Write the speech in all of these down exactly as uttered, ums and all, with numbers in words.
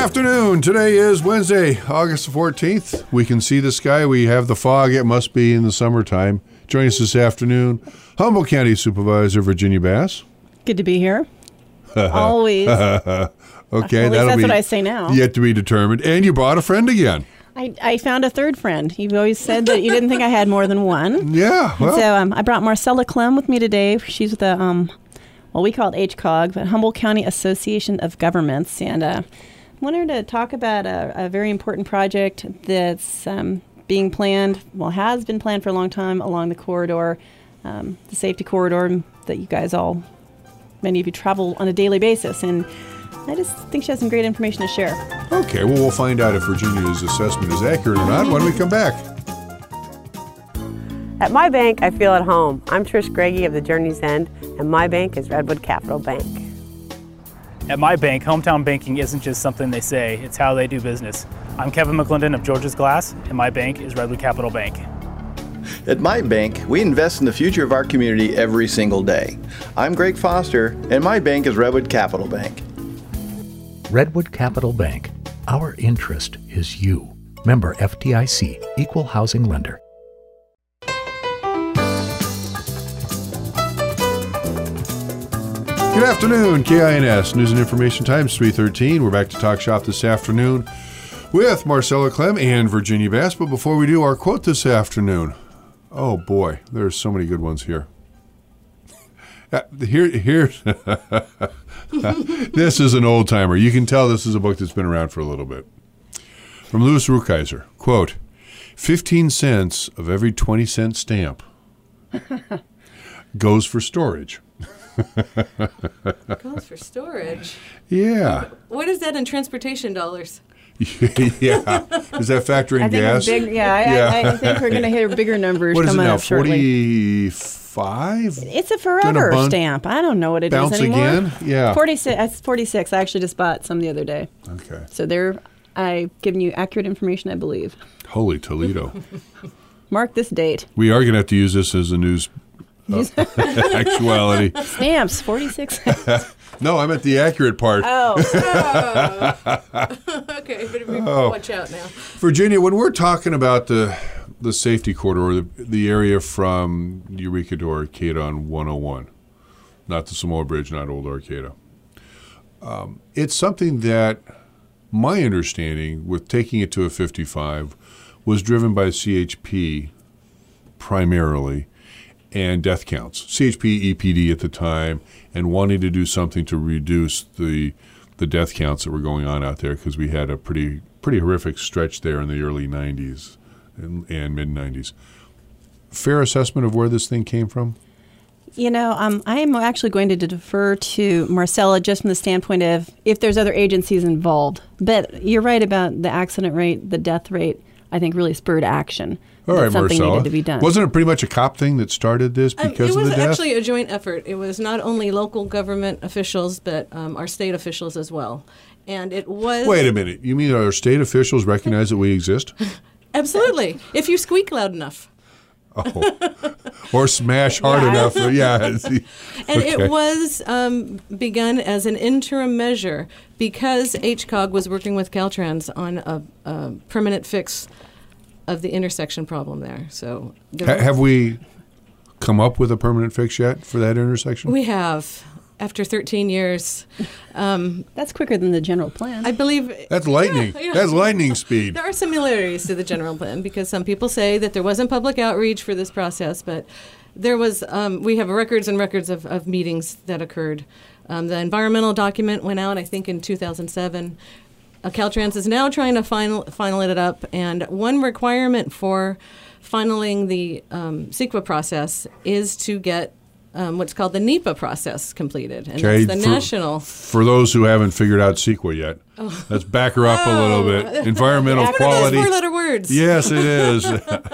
afternoon. Today is Wednesday, August the fourteenth. We can see the sky. We have the fog. It must be in the summertime. Joining us this afternoon, Humboldt County Supervisor Virginia Bass. Good to be here. Always. Okay, Well, at least that'll that's be what I say now. yet to be determined. And you brought a friend again. I, I found a third friend. You've always said that you didn't think I had more than one. Yeah. Well, So um, I brought Marcella Clem with me today. She's with the, um, well, we call it H C O G, but Humboldt County Association of Governments. And uh, I wanted to talk about a, a very important project that's um, being planned, well, has been planned for a long time along the corridor, um, the safety corridor that you guys all, many of you travel on a daily basis. And I just think she has some great information to share. okay, well, we'll find out if Virginia's assessment is accurate or not when we come back. At my bank, I feel at home. I'm Trish Greggy of the Journey's End, and my bank is Redwood Capital Bank. At my bank, hometown banking isn't just something they say, it's how they do business. I'm Kevin McClendon of George's Glass, and my bank is Redwood Capital Bank. At my bank, we invest in the future of our community every single day. I'm Greg Foster, and my bank is Redwood Capital Bank. Redwood Capital Bank. Our interest is you. Member F D I C, Equal Housing Lender. Good afternoon, K I N S News and Information Times three thirteen. We're back to Talk Shop this afternoon with Marcella Clem and Virginia Bass. But before we do our quote this afternoon, oh boy, there's so many good ones here. Uh, here, here. This is an old timer. You can tell this is a book that's been around for a little bit. From Louis Rukeyser, quote, fifteen cents of every twenty cent stamp goes for storage. Goes for storage. Yeah. What is that in transportation dollars? Yeah. Is that factoring I think gas? Big, yeah, I, Yeah. I, I think we're going to hear bigger numbers What is it coming now, up shortly. forty-five? It's a forever bun- stamp. I don't know what it is Bounce anymore. again? Yeah. forty-six. That's forty-six. I actually just bought some the other day. Okay. So they're, I've given you accurate information, I believe. Holy Toledo. Mark this date. We are going to have to use this as a news uh, actuality. Stamps, forty-six. No, I meant the accurate part. Oh. Okay, but we Oh. watch out now. Virginia, when we're talking about the the safety corridor, the, the area from Eureka to Arcata on one oh one, not the Samoa Bridge, not Old Arcata, um, it's something that my understanding with taking it to a fifty-five was driven by C H P primarily and death counts. C H P, E P D at the time, and wanting to do something to reduce the the death counts that were going on out there because we had a pretty pretty horrific stretch there in the early nineties and, and mid nineties. Fair assessment of where this thing came from? You know, um, I am actually going to defer to Marcella just from the standpoint of if there's other agencies involved. But you're right about the accident rate, the death rate, I think really spurred action. All that right, something Marcella. needed to be done. Wasn't it pretty much a cop thing that started this Um, because it of was the death? actually a joint effort. It was not only local government officials, but um, our state officials as well. And it was... Wait a minute. You mean our state officials recognize that we exist? Absolutely. If you squeak loud enough. Oh. Or smash hard Yeah. enough. Yeah. And Okay. it was um, begun as an interim measure because H C O G was working with Caltrans on a, a permanent fix of the intersection problem there. So Ha- have we come up with a permanent fix yet for that intersection? we have, after thirteen years, um, That's quicker than the general plan. I believe... That's lightning. Yeah, yeah. That's lightning speed. There are similarities to the general plan because some people say that there wasn't public outreach for this process, but there was. Um, we have records and records of, of meetings that occurred. Um, the environmental document went out, I think, in two thousand seven. Uh, Caltrans is now trying to final final it up, and one requirement for finaling the um, CEQA process is to get um, what's called the NEPA process completed, and Okay, that's the for- national. For those who haven't figured out CEQA yet, let's back her up a little bit. Environmental What are those quality. four-letter words? Yes, it is.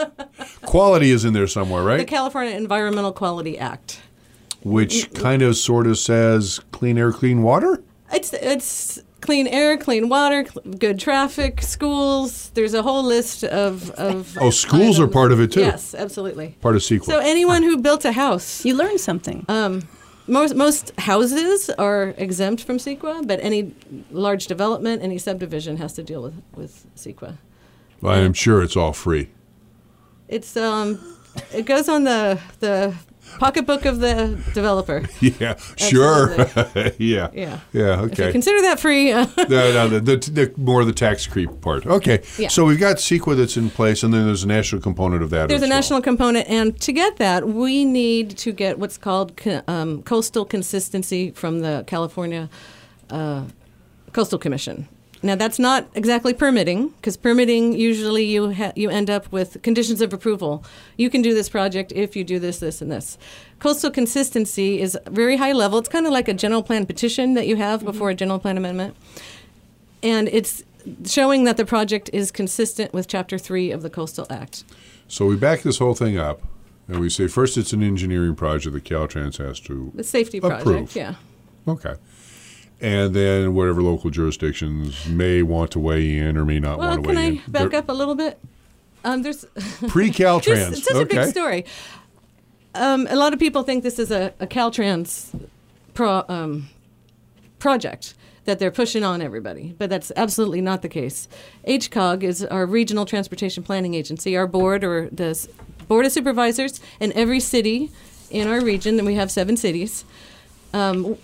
Quality is in there somewhere, The right? California Environmental Quality Act. Which kind of sort of says clean air, clean water? It's it's clean air, clean water, cl- good traffic, schools. There's a whole list of of. Oh, schools are items. part of it, too. Yes, absolutely. Part of CEQA. So anyone who built a house, you learned something. um, most most houses are exempt from CEQA, but any large development, any subdivision has to deal with with CEQA. Well, I'm sure it's all free. It's um, it goes on the the pocketbook of the developer. Yeah, sure. yeah. Yeah. Yeah, If you okay. consider that free. Uh, no, no, the, the, the, more the tax creep part. Okay. Yeah. So we've got CEQA that's in place, and then there's a national component of that There's as a well. national component, and to get that, we need to get what's called co- um, coastal consistency from the California uh, Coastal Commission. Now, that's not exactly permitting, because permitting, usually you ha- you end up with conditions of approval. You can do this project if you do this, this, and this. Coastal consistency is very high level. It's kind of like a general plan petition that you have mm-hmm. before a general plan amendment. And it's showing that the project is consistent with Chapter three of the Coastal Act. So we back this whole thing up, and we say first it's an engineering project that Caltrans has to The safety project, approve. yeah. Okay. And then whatever local jurisdictions may want to weigh in or may not Well, want to can weigh I in. back They're up a little bit? Um, there's Pre-Caltrans. There's- It's such okay. a big story. Um, a lot of people think this is a, a Caltrans pro, um, project that they're pushing on everybody, but that's absolutely not the case. H C O G is our regional transportation planning agency, our board or the s- board of supervisors in every city in our region, and we have seven cities. Um,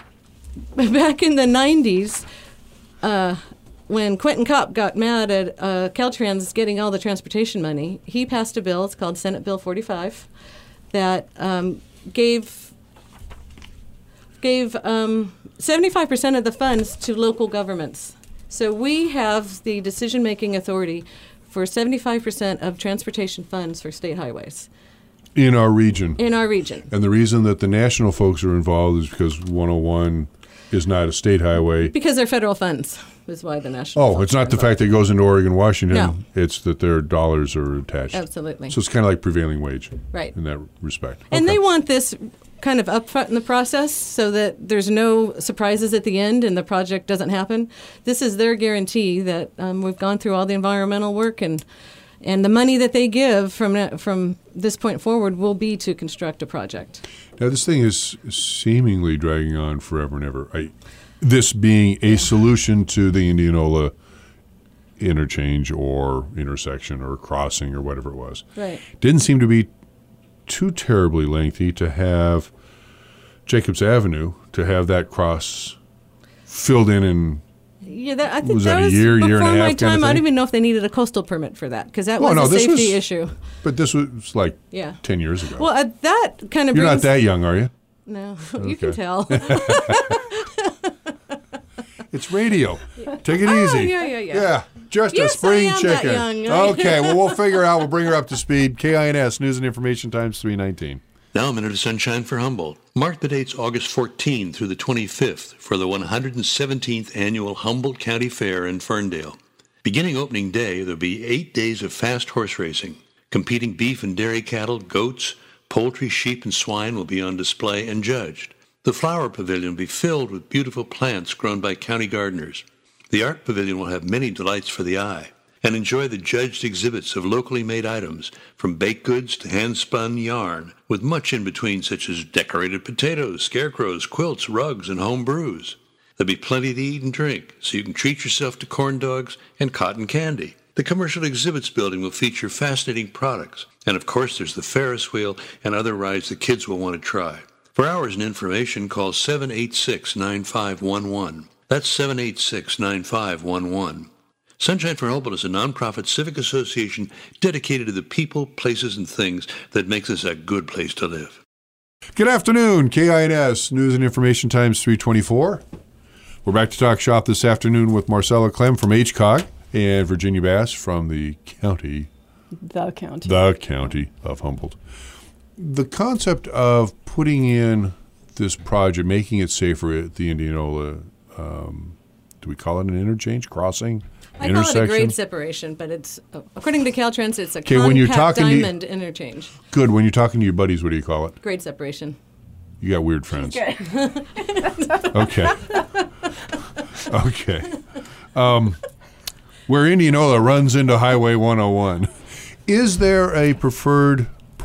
back in the nineties, uh, when Quentin Kopp got mad at uh, Caltrans getting all the transportation money, he passed a bill, it's called Senate Bill forty-five, that um, gave gave um, seventy-five percent of the funds to local governments. So we have the decision-making authority for seventy-five percent of transportation funds for state highways In our region. in our region. And the reason that the national folks are involved is because one oh one is not a state highway. Because they're federal funds, is why the national Oh, folks it's are not the involved. fact that it goes into Oregon, Washington. No. It's that their dollars are attached. Absolutely. So it's kind of like prevailing wage Right. in that respect. And Okay. they want this kind of upfront in the process so that there's no surprises at the end and the project doesn't happen. This is their guarantee that um, we've gone through all the environmental work and and the money that they give from that- from this point forward will be to construct a project. Now, this thing is seemingly dragging on forever and ever. I, this being a solution to the Indianola interchange or intersection or crossing or whatever it was. Right. Didn't seem to be too terribly lengthy to have Jacobs Avenue, to have that cross filled in and Yeah, that, I think Was that, that a was year, before year and a my half kind of time. I don't thing? even know if they needed a coastal permit for that because that Well, was no, a this safety was- issue. but this was like Yeah. ten years ago. Well, uh, that kind of You're brings not that young, are you? No, Okay. you can tell. It's radio. Take it Oh, easy. yeah, yeah, yeah. Yeah, just Yes, a spring I am that chicken. young, right? Okay, well, we'll figure out. We'll bring her up to speed. K I N S, News and Information Times three nineteen. Now a minute of sunshine for Humboldt. Mark the dates August fourteenth through the twenty-fifth for the one hundred seventeenth Annual Humboldt County Fair in Ferndale. Beginning opening day, there'll be eight days of fast horse racing. Competing beef and dairy cattle, goats, poultry, sheep, and swine will be on display and judged. The flower pavilion will be filled with beautiful plants grown by county gardeners. The art pavilion will have many delights for the eye. And enjoy the judged exhibits of locally made items, from baked goods to hand-spun yarn, with much in between such as decorated potatoes, scarecrows, quilts, rugs, and home brews. There'll be plenty to eat and drink, so you can treat yourself to corn dogs and cotton candy. The commercial exhibits building will feature fascinating products. And of course, there's the Ferris wheel and other rides the kids will want to try. For hours and information, call seven eight six, nine five one one. That's seven eight six, nine five one one. Sunshine for Humboldt is a nonprofit civic association dedicated to the people, places, and things that makes this a good place to live. Good afternoon, K I N S, News and Information Times three twenty-four. We're back to talk shop this afternoon with Marcella Clem from H C O G and Virginia Bass from the county, The county. the county of Humboldt. The concept of putting in this project, making it safer at the Indianola, um, do we call it an interchange, crossing, I call intersection? it a grade separation, but it's uh, according to Caltrans, it's a 'Kay, when you're compact talking to- diamond interchange. Good. When you're talking to your buddies, what do you call it? Grade separation. You got weird friends. Okay. Okay. Um, where Indianola runs into Highway one oh one, is there a preferred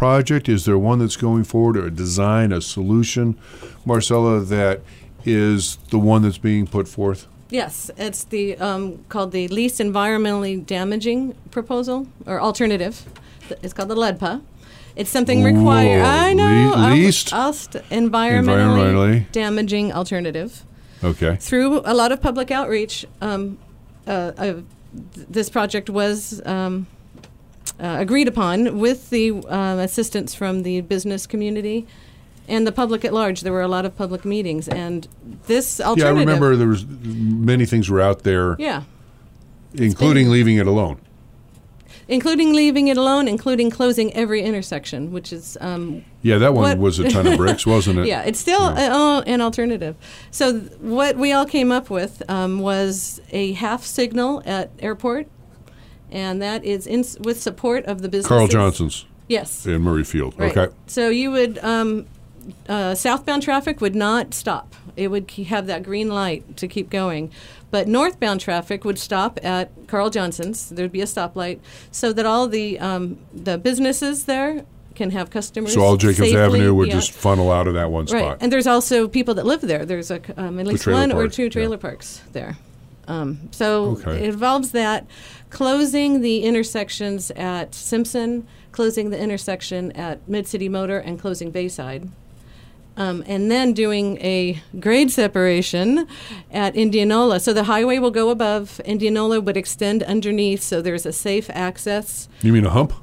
project? Is there one that's going forward, or a design, a solution, Marcella, that is the one that's being put forth? Yes, it's the um, called the least environmentally damaging proposal or alternative. It's called the LEDPA. It's something required. Whoa, I know. le- least I'll, I'll st- environmentally, environmentally damaging alternative. Okay. Through a lot of public outreach, um, uh, uh, th- this project was um, uh, agreed upon with the uh, assistance from the business community and the public at large. There were a lot of public meetings, and this alternative. Yeah, I remember there was many things were out there, Yeah. including leaving it alone. Including leaving it alone, including closing every intersection, which is um, Yeah, that one what- was a ton of bricks, wasn't it? yeah, it's still Yeah. uh, an alternative. So th- what we all came up with um, was a half signal at airport, and that is in s- with support of the businesses. Carl Johnson's Yes. in Murrayfield. Right. Okay. So you would um, uh, southbound traffic would not stop. It would ke- have that green light to keep going. But northbound traffic would stop at Carl Johnson's. There'd be a stoplight so that all the um, the businesses there can have customers. So all Jacobs safely. Avenue would Yeah. just funnel out of that one Right. spot. And there's also people that live there. There's a, c- um, at least trailer one or parks, two yeah. trailer parks there. Um, so Okay. it involves that, closing the intersections at Simpson, closing the intersection at Mid-City Motor, and closing Bayside. Um, and then doing a grade separation at Indianola. So the highway will go above, Indianola would extend underneath, so there's a safe access. You mean a hump?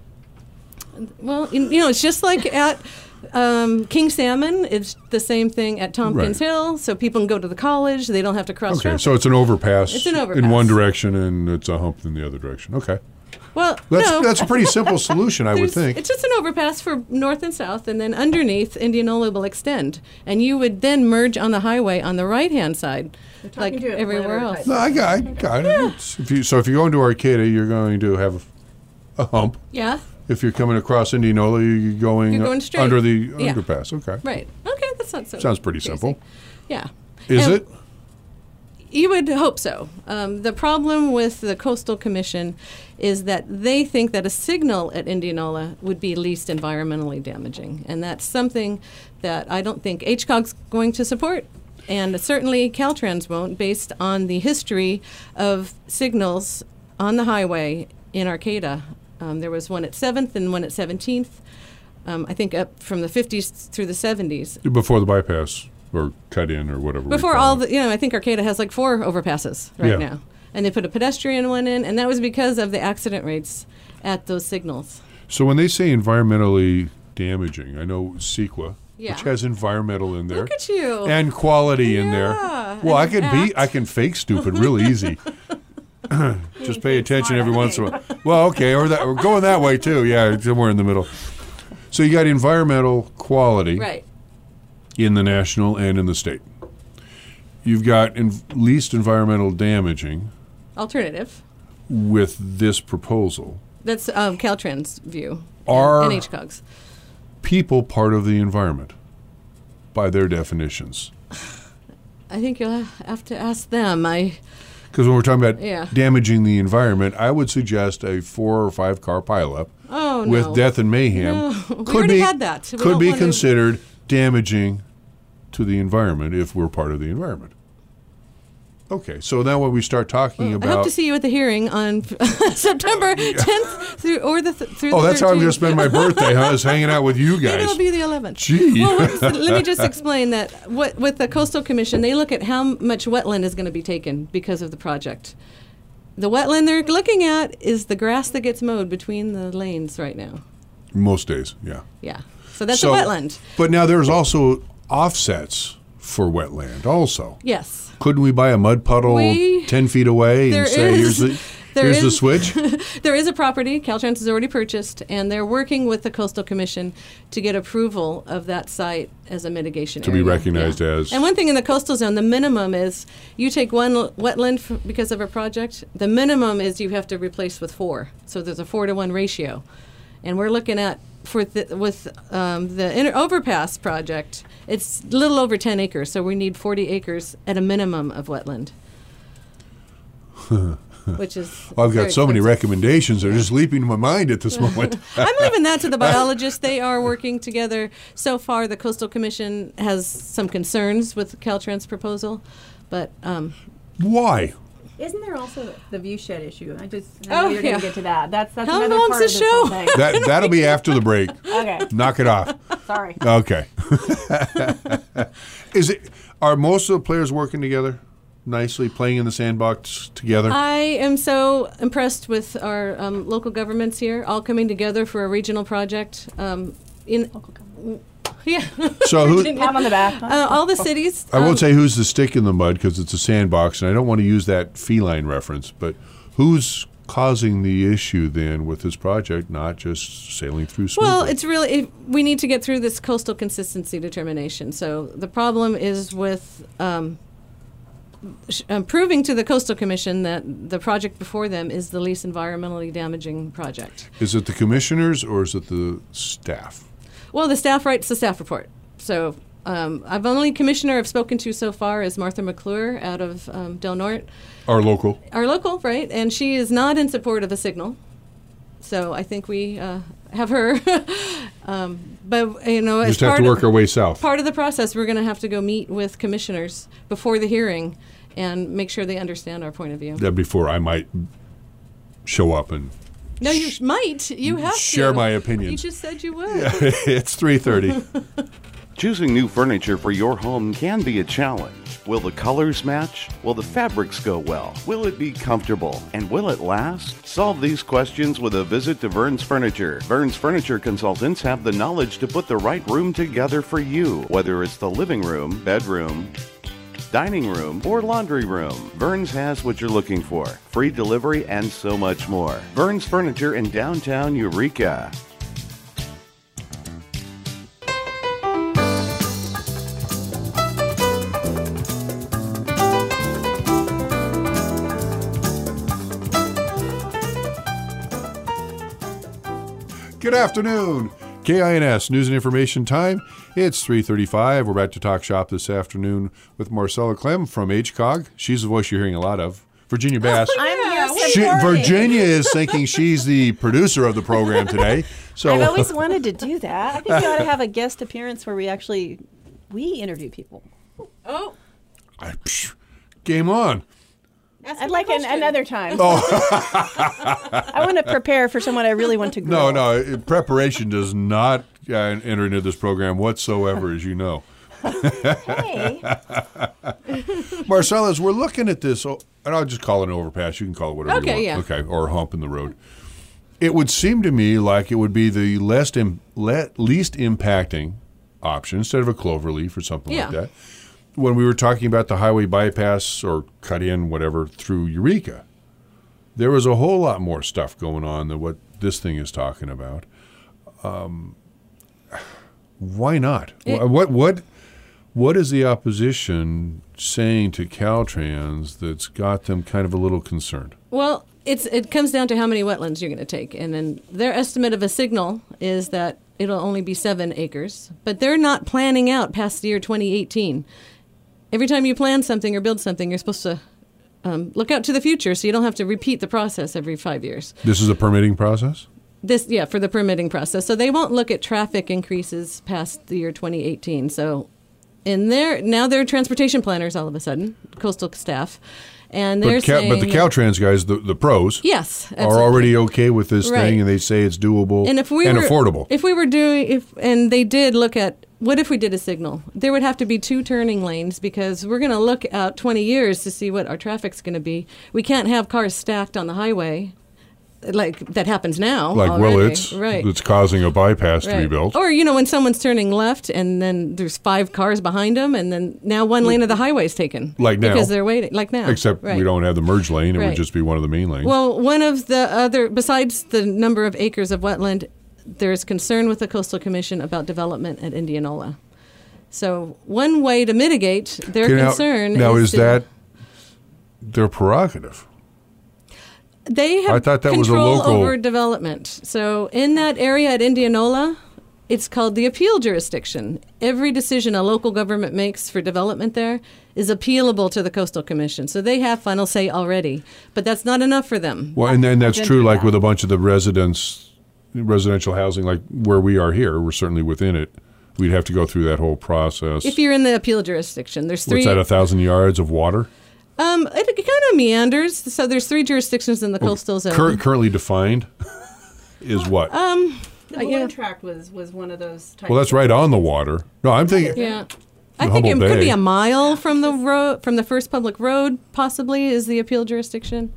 Well, you you know, it's just like at um, King Salmon. It's the same thing at Tompkins Right. Hill, so people can go to the college. They don't have to cross Okay, traffic. so it's an overpass. It's an in overpass. one direction, and it's a hump in the other direction. Okay, well, that's no. that's a pretty simple solution, I would There's- think. It's just an overpass for north and south, and then underneath, Indianola will extend. And you would then merge on the highway on the right-hand side, like to a everywhere planner else. No, I got, I got it. It's- If you, so if you go into Arcata, you're going to have a hump. Yeah, If you're coming across Indianola, you're going, You're going straight. under the Yeah. underpass. Okay, right. Okay, that's not so sounds pretty crazy. simple. Yeah. Is And- it? You would hope so. Um, the problem with the Coastal Commission is that they think that a signal at Indianola would be least environmentally damaging. And that's something that I don't think H C O G's going to support. And certainly Caltrans won't, based on the history of signals on the highway in Arcata. Um, there was one at seventh and one at seventeenth, um, I think up from the fifties through the seventies. Before the bypass or cut in or whatever. we Before call all it. the, you know, I think Arcata has like four overpasses right Yeah. now. And they put a pedestrian one in, and that was because of the accident rates at those signals. So when they say environmentally damaging, I know CEQA, Yeah. which has environmental in there. Look at you. And quality in there. Yeah, Well, I and can be, act. I can fake stupid real easy. Just pay attention every once in a while. Well, okay, or that, we're going that way too. Yeah, somewhere in the middle. So you got environmental quality Right. in the national and in the state. You've got in, least environmental damaging Alternative. with this proposal. That's um, Caltrans' view. Are- and H C O G's. People part of the environment by their definitions. I think you'll have to ask them. I Because when we're talking about Yeah. damaging the environment, I would suggest a four or five car pileup oh no. with death and mayhem No. We could already be had that. We could don't be wanna- considered damaging to the environment if we're part of the environment. Okay, so now when we start talking I hope about to see you at the hearing on September tenth through or the th- through oh, the that's how I'm going to thirteenth. spend my birthday, huh? Is hanging out with you Maybe guys. it'll be the eleventh. Gee. Well, what's the- let me just explain that what, with the Coastal Commission, they look at how much wetland is going to be taken because of the project. The wetland they're looking at is the grass that gets mowed between the lanes right now. Most days, yeah. Yeah. So that's So- a wetland. But now there's also offsets for wetland also. Yes. Couldn't we buy a mud puddle We- ten feet away There and say, is- here's the there here's the is- switch? There is a property Caltrans has already purchased, and they're working with the Coastal Commission to get approval of that site as a mitigation To be area. recognized Yeah. as- And one thing in the coastal zone, the minimum is you take one l- wetland f- because of a project. The minimum is you have to replace with four. So there's a four to one ratio, and we're looking at for the, with um, the inter- overpass project. It's a little over ten acres, so we need forty acres at a minimum of wetland. which is Well, I've got very so many expensive. recommendations that are just leaping to my mind at this moment. I'm leaving that to the biologists. They are working together. So far, the Coastal Commission has some concerns with Caltrans' proposal, but um, Why? Isn't there also the view shed issue? I just I Oh, know you're yeah. going to get to that. That's that's How another long's part the of this show? whole thing. That that'll be after the break. Okay, Knock it off. sorry. Okay. Is it? Are most of the players working together nicely, playing in the sandbox together? I am so impressed with our um, local governments here, all coming together for a regional project. Um, in yeah, So who? Pat on the back. uh, all the cities. I won't um, say who's the stick in the mud because it's a sandbox, and I don't want to use that feline reference. But who's causing the issue then with this project, not just sailing through smoothly? Well, it's really it, we need to get through this coastal consistency determination. So the problem is with um, sh- um, proving to the Coastal Commission that the project before them is the least environmentally damaging project. Is it the commissioners or is it the staff? Well, the staff writes the staff report. So um, I've only commissioner I've spoken to so far is Martha McClure out of um, Del Norte, Our local. our local, right? And she is not in support of a signal. So I think we uh, have her. um, but you know, as Just have part to work of, our way south. part of the process, we're going to have to go meet with commissioners before the hearing and make sure they understand our point of view. That before I might show up and No, you sh- might. You have to share my opinions. You just said you would. It's three thirty. Choosing new furniture for your home can be a challenge. Will the colors match? Will the fabrics go well? Will it be comfortable? And will it last? Solve these questions with a visit to Vern's Furniture. Vern's Furniture consultants have the knowledge to put the right room together for you, whether it's the living room, bedroom, dining room, or laundry room. Vern's has what you're looking for. Free delivery and so much more. Vern's Furniture in downtown Eureka. Good afternoon. K I N S News and Information Time. It's three thirty-five. We're back to Talk Shop this afternoon with Marcella Clem from H C O G. She's the voice you're hearing a lot of. Virginia Bass. I'm here She, supporting. Virginia is thinking she's the producer of the program today. So I've always wanted to do that. I think we ought to have a guest appearance where we actually we interview people. Oh, I, psh, game on. I'd like an, another time. Oh. I want to prepare for someone I really want to No, grow. no. it- Preparation does not uh, enter into this program whatsoever, as you know. Hey. Marcella, as we're looking at this, oh, and I'll just call it an overpass. You can call it whatever Okay, you want. yeah. Okay, or a hump in the road. It would seem to me like it would be the less Im- le- least impacting option instead of a clover leaf or something Yeah. like that. When we were talking about the highway bypass or cut in, whatever, through Eureka, there was a whole lot more stuff going on than what this thing is talking about. Um, why not? It- Wh- what what what is the opposition saying to Caltrans that's got them kind of a little concerned? well, it's it comes down to how many wetlands you're going to take, and then their estimate of a signal is that it'll only be seven acres, but they're not planning out past the year twenty eighteen. Every time you plan something or build something, you're supposed to um, look out to the future, so you don't have to repeat the process every five years. This is a permitting process? This, yeah, for the permitting process. So they won't look at traffic increases past the year twenty eighteen. So in their now they're transportation planners all of a sudden, coastal staff, and they're But, Cal- saying but the Caltrans guys, the, the pros, yes, are absolutely. already okay with this Right. thing, and they say it's doable and if we and were, affordable. If we were doing, if and they did look at what if we did a signal, there would have to be two turning lanes because we're going to look out twenty years to see what our traffic's going to be. We can't have cars stacked on the highway, like that happens now. like already. Willits, right? that's causing a bypass to be Right. built. Or, you know, when someone's turning left and then there's five cars behind them and then now one lane of the highway is taken. Like now. Because they're waiting. Like now. Except right. we don't have the merge lane. It would Right. just be one of the main lanes. Well, one of the other, besides the number of acres of wetland, there's concern with the Coastal Commission about development at Indianola. So one way to mitigate their Okay, now- concern now, is is to- that their prerogative? They have I thought that was a control local- over development. So in that area at Indianola, it's called the appeal jurisdiction. Every decision a local government makes for development there is appealable to the Coastal Commission. So they have final say already. But that's not enough for them. Well, and then that's true like with a bunch of the residents, residential housing, like where we are here. We're certainly within it. We'd have to go through that whole process. If you're in the appeal jurisdiction, there's three. What's that, a thousand yards of water? Um, it, it kind of meanders. So there's three jurisdictions in the Well, coastal zone. Cur- currently defined is what? Um, The Uh, balloon yeah. tract was, was one of those types. Well, that's right on the water. No, I'm thinking. Yeah. the I think it Humboldt could be Bay. a mile from the road, from the first public road, possibly, is the appeal jurisdiction.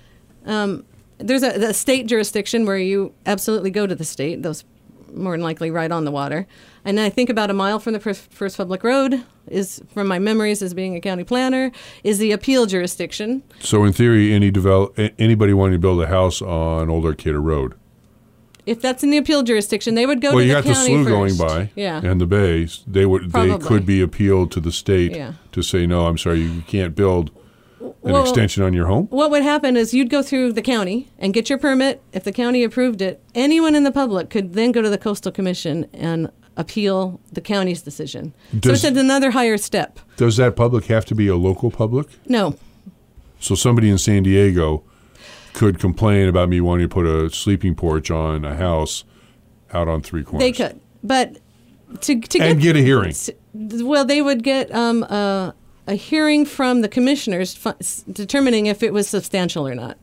Um, there's a, the state jurisdiction where you absolutely go to the state, those more than likely right on the water. And I think about a mile from the fir- first public road is, from my memories as being a county planner, is the appeal jurisdiction. So in theory, any develop a- anybody wanting to build a house on Old Arcata Road. If that's in the appeal jurisdiction, they would go well, to you the got the county slough first. going by, Yeah. and the bays. They would Probably. they could be appealed to the state Yeah. to say no. I'm sorry, you can't build an Well, extension on your home. What would happen is you'd go through the county and get your permit. If the county approved it, anyone in the public could then go to the Coastal Commission and appeal the county's decision. Does- so it's another higher step. Does that public have to be a local public? No. So somebody in San Diego could complain about me wanting to put a sleeping porch on a house out on Three Corners. They could. But to, to And get a hearing. Well, they would get um, a, a hearing from the commissioners fu- s- determining if it was substantial or not.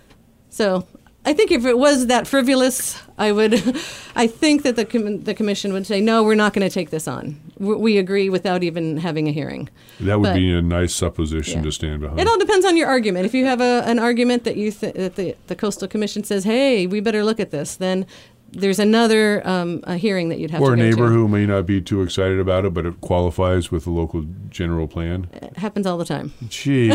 So I think if it was that frivolous, I would, I think that the com- the commission would say, no, we're not going to take this on. We, we agree without even having a hearing. That would But- be a nice supposition Yeah. to stand behind. It all depends on your argument. If you have a, an argument that you th- that the, the Coastal Commission says, hey, we better look at this, then there's another um, a hearing that you'd have or a to go neighbor to. who may not be too excited about it, but it qualifies with the local general plan. It happens all the time. Gee,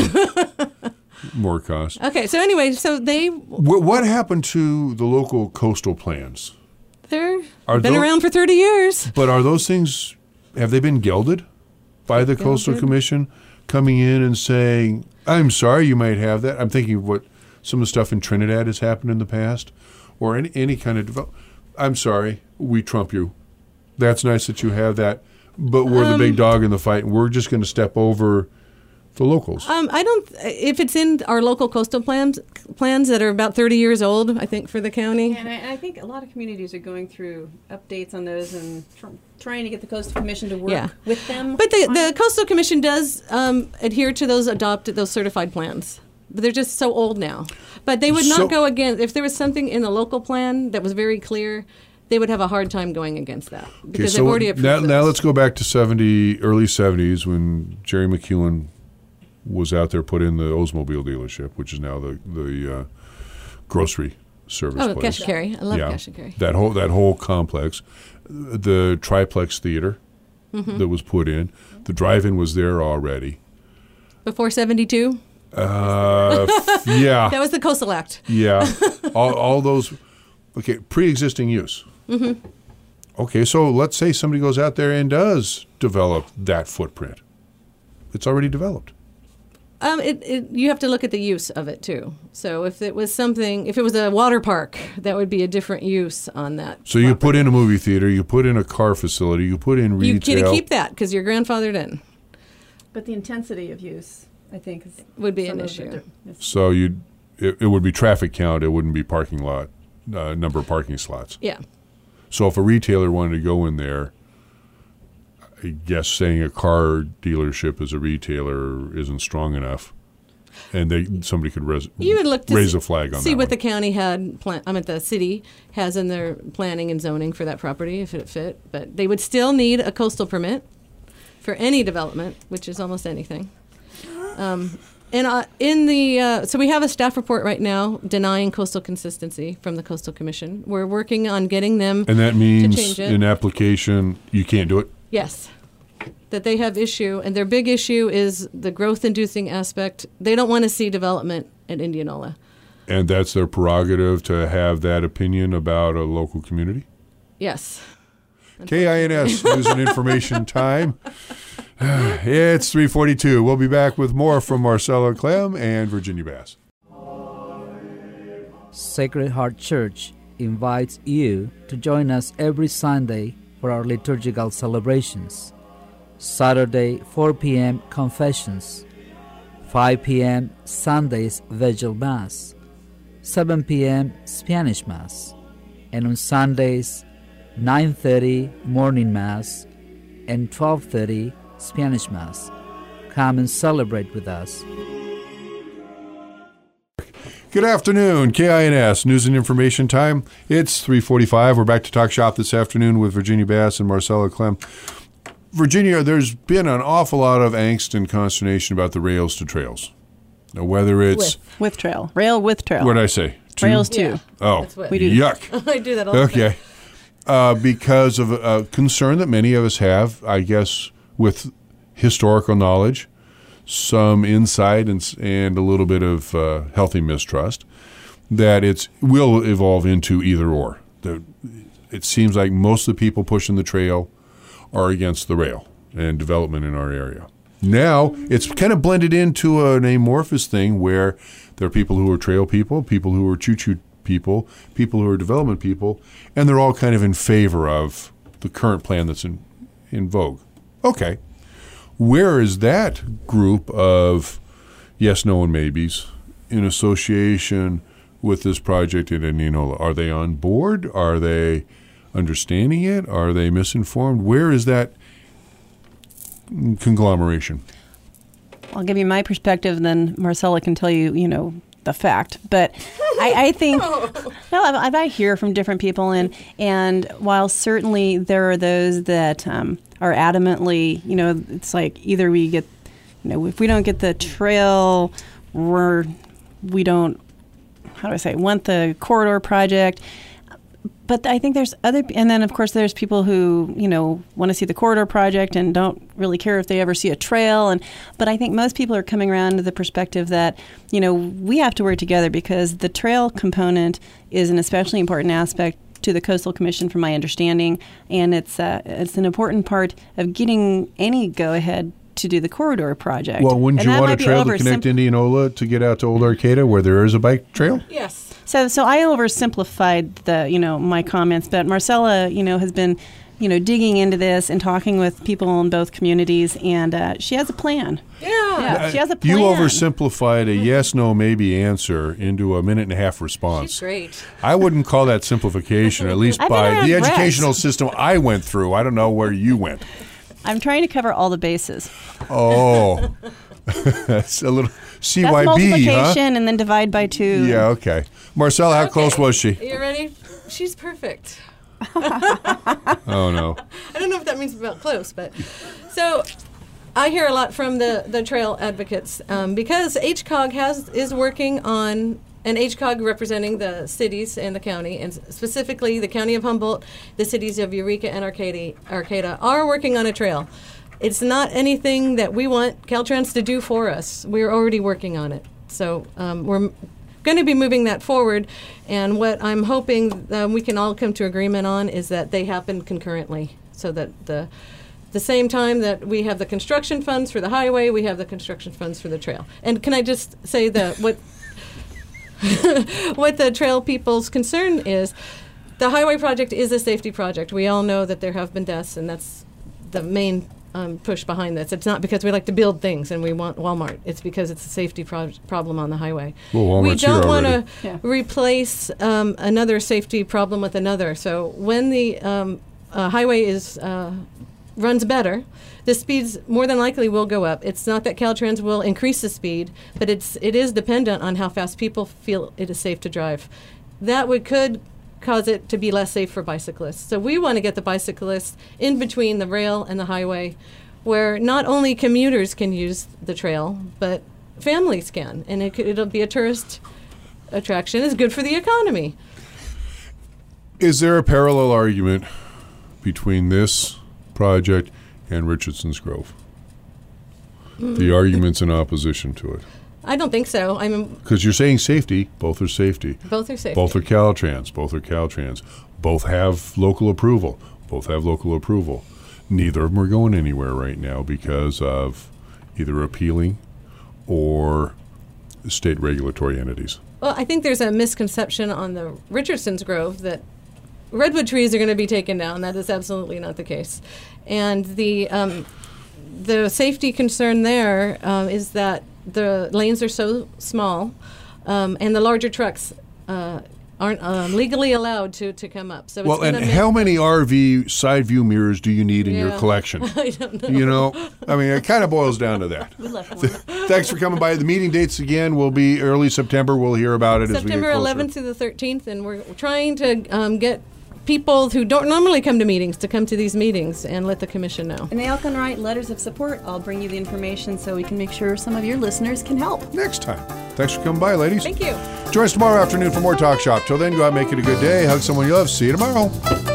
more cost. Okay, so anyway, so they What, what happened to the local coastal plans? they're Are been tho- around for thirty years. But are those things, have they been gelded by the Coastal Gelded? Commission coming in and saying, I'm sorry, you might have that? I'm thinking of what some of the stuff in Trinidad has happened in the past, or any, any kind of develop. I'm sorry, we trump you. That's nice that you have that, but we're the big Um, dog in the fight, and we're just going to step over the locals. Um, I don't. If it's in our local coastal plans, plans that are about thirty years old, I think for the county. And I, I think a lot of communities are going through updates on those and tr- trying to get the Coastal Commission to work Yeah. with them. But the on the it. Coastal Commission does um, adhere to those adopted, those certified plans. But they're just so old now. But they would not So- go against, if there was something in the local plan that was very clear, they would have a hard time going against that. Because they've already approved now, now those. let's go back to seventy, early seventies when Jerry McEwen was out there put in the Oldsmobile dealership, which is now the the uh, grocery service Oh, place. cash and carry. I love yeah, cash and carry. That whole that whole complex, the triplex theater Mm-hmm. that was put in, the drive-in was there already. Before seventy-two? Uh, f- yeah, That was the Coastal Act. yeah, all, all those. Okay, pre-existing use. Mm-hmm. Okay, so let's say somebody goes out there and does develop that footprint. It's already developed. Um, it, it, you have to look at the use of it too. So if it was something, if it was a water park, that would be a different use on that. So you put in a movie theater, you put in a car facility, you put in You retail. get to keep that because you're grandfathered in. But the intensity of use, I think, is Would be some an of the issue. di- is- So you, it, it would be traffic count. It wouldn't be parking lot uh, number of parking slots. Yeah. So if a retailer wanted to go in there, I guess saying a car dealership as a retailer isn't strong enough, and they somebody could res, You would look to raise see, a flag on see that what one. the county had, plan, I mean, the city has in their planning and zoning for that property if it fit. But they would still need a coastal permit for any development, which is almost anything. Um, and uh, in the uh, so we have a staff report right now denying coastal consistency from the Coastal Commission. We're working on getting them. And that to means change it. in application you can't do it. Yes. That they have issue, and their big issue is the growth-inducing aspect. They don't want to see development at Indianola. And that's their prerogative to have that opinion about a local community? Yes. K I N S, news and information time. It's three forty-two. We'll be back with more from Marcella Clem and Virginia Bass. Sacred Heart Church invites you to join us every Sunday for our liturgical celebrations. Saturday, four p.m. Confessions. five p.m. Sundays Vigil Mass. seven p.m. Spanish Mass. And on Sundays, nine thirty Morning Mass and twelve thirty Spanish Mass. Come and celebrate with us. Good afternoon, K I N S, News and Information Time. It's three forty-five. We're back to Talk Shop this afternoon with Virginia Bass and Marcella Clem. Virginia, there's been an awful lot of angst and consternation about the rails to trails. Now, whether it's... With, with trail. Rail with trail. What did I say? Two? Rails too. Yeah. Oh, We do. yuck. I do that all the time. Okay. Uh, because of a concern that many of us have, I guess, with historical knowledge, some insight, and, and a little bit of uh, healthy mistrust, that it will evolve into either or. The, it seems like most of the people pushing the trail are against the rail and development in our area. Now, it's kind of blended into an amorphous thing where there are people who are trail people, people who are choo-choo people, people who are development people, and they're all kind of in favor of the current plan that's in, in vogue. Okay. Where is that group of yes, no, and maybes in association with this project in Indianola? Are they on board? Are they understanding it? Are they misinformed? Where is that conglomeration? I'll give you my perspective, and then Marcella can tell you, you know, the fact. But I, I think, no, I, I hear from different people, and and while certainly there are those that um, are adamantly, you know, it's like either we get, you know, if we don't get the trail, we're we don't, how do I say, want the corridor project. But I think there's other, and then of course there's people who, you know, want to see the corridor project and don't really care if they ever see a trail. And but I think most people are coming around to the perspective that, you know, we have to work together because the trail component is an especially important aspect to the Coastal Commission, from my understanding, and it's uh, it's an important part of getting any go-ahead to do the corridor project. Well, wouldn't and you want a trail to connect Indianola to get out to Old Arcata where there is a bike trail? Yes. So, so I oversimplified the, you know, my comments, but Marcella, you know, has been, you know, digging into this and talking with people in both communities, and uh, she has a plan. Yeah. yeah, she has a plan. You oversimplified a yes, no, maybe answer into a minute and a half response. She's great. I wouldn't call that simplification, at least I've been by around the Rex. educational system I went through. I don't know where you went. I'm trying to cover all the bases. Oh, that's a little C Y B, That's multiplication huh? and then divide by two. Yeah, okay. Marcella, how Okay. close was she? You ready? She's perfect. Oh, no. I don't know if that means about close, but so I hear a lot from the, the trail advocates um, because H C O G has is working on an H C O G representing the cities and the county, and specifically the county of Humboldt, the cities of Eureka and Arcata, Arcata are working on a trail. It's not anything that we want Caltrans to do for us. We're already working on it. So um, we're going to be moving that forward, and what I'm hoping um, we can all come to agreement on is that they happen concurrently, so that the the same time that we have the construction funds for the highway, we have the construction funds for the trail. And can I just say that what what the trail people's concern is, the highway project is a safety project. We all know that there have been deaths, and that's the main um, push behind this. It's not because we like to build things and we want Walmart. It's because it's a safety pro- problem on the highway. Well, Walmart's we don't here want to already. Yeah. replace um, another safety problem with another. So when the um, uh, highway is uh, runs better, the speeds more than likely will go up. It's not that Caltrans will increase the speed, but it's it is dependent on how fast people feel it is safe to drive. That would could cause it to be less safe for bicyclists. So we want to get the bicyclists in between the rail and the highway, where not only commuters can use the trail, but families can, and it could, it'll be a tourist attraction. It's good for the economy. Is there a parallel argument between this project and Richardson's Grove? Mm. The arguments in opposition to it. I don't think so. I mean, Because you're saying safety, both are safety. both are safe. Both are Caltrans, both are Caltrans. Both have local approval, both have local approval. Neither of them are going anywhere right now because of either appealing or state regulatory entities. Well, I think there's a misconception on the Richardson's Grove that redwood trees are going to be taken down. That is absolutely not the case. And the um, the safety concern there um, is that the lanes are so small, um, and the larger trucks uh, aren't um, legally allowed to, to come up. So it's well, and gonna how many R V side view mirrors do you need in Yeah. your collection? I don't know. You know, I mean, it kind of boils down to that. We left one. Thanks for coming by. The meeting dates again will be early September. We'll hear about it as we get September closer. eleventh through the thirteenth, and we're trying to um, get people who don't normally come to meetings to come to these meetings and let the commission know. And they all can write letters of support. I'll bring you the information so we can make sure some of your listeners can help. Next time. Thanks for coming by, ladies. Thank you. Join us tomorrow afternoon for more Talk Shop. Till then, go out and make it a good day. Hug someone you love. See you tomorrow.